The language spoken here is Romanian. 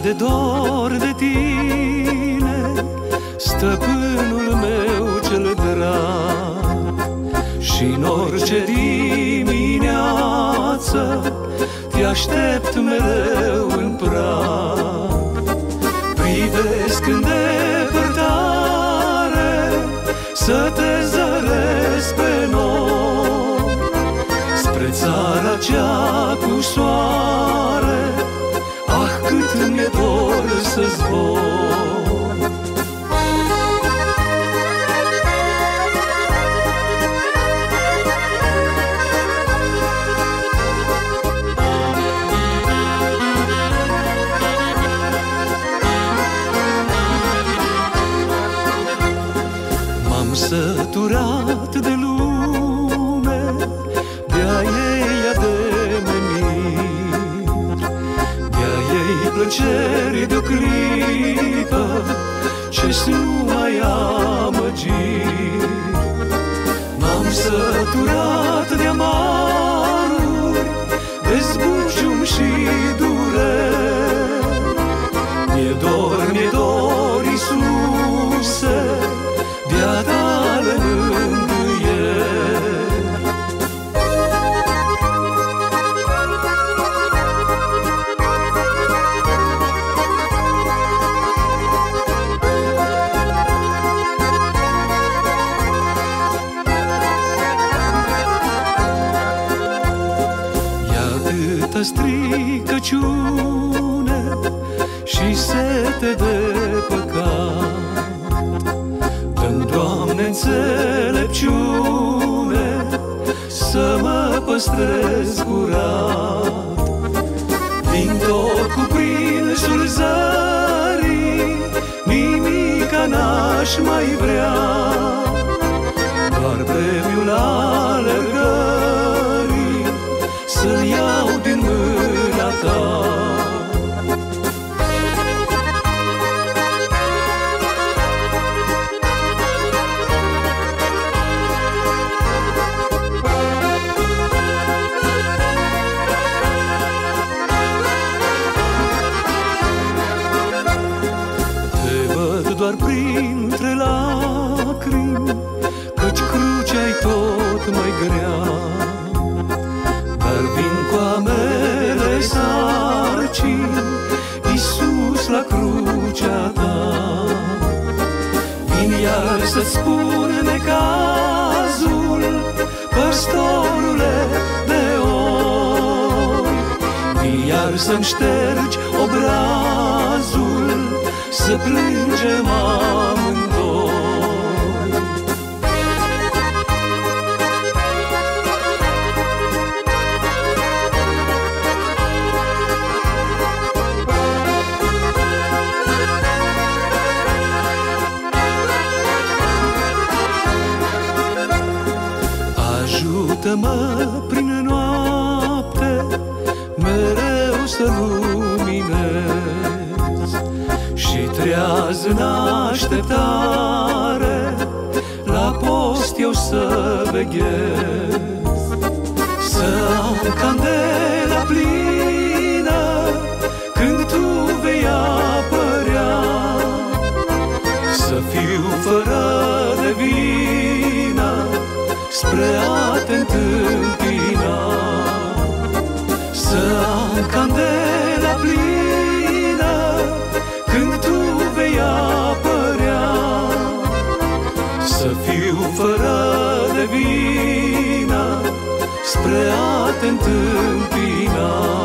mi-este dor de tine, stăpânul meu cel drag. Și-n orice dimineață te aștept mereu în prag. Privesc în depărtare să te zăresc pe nor, spre țara cea cu soare. Ah, cât mi-e dor să zbor. M-am săturat de lume, de-a ei ademeniri, de-a ei plăceri de-o clipă ce-s numai amăgiri. M-am săturat de amaruri, de zbucium și dureri. Mi-e dor, Iisuse, de-a tale mângâieri. E atâta stricăciune și sete de păcat. Dă-mi, Doamne, înțelepciune să mă păstrez curat. Din tot cuprinsul zării nimica n-aș mai vrea, doar premiul alergării să-l iau din mâna ta. Doar printre lacrimi, căci crucea-i tot mai grea. Dar vin cu amele sarcini, Iisus, la crucea ta. Vin iar să-ți spun necazul, păstorule de oi. Vin iar să-mi ștergi obrazul, să plângem amândoi. Ajută-mă prin noapte mereu să luminez, și treaz în așteptare la post eu să veghez. Să am candela plină când tu vei apărea, să fiu fără de vină spre a te întâmpina. Să am candela plină când tu vei apărea, să fiu fără de vină spre a te întâmpina.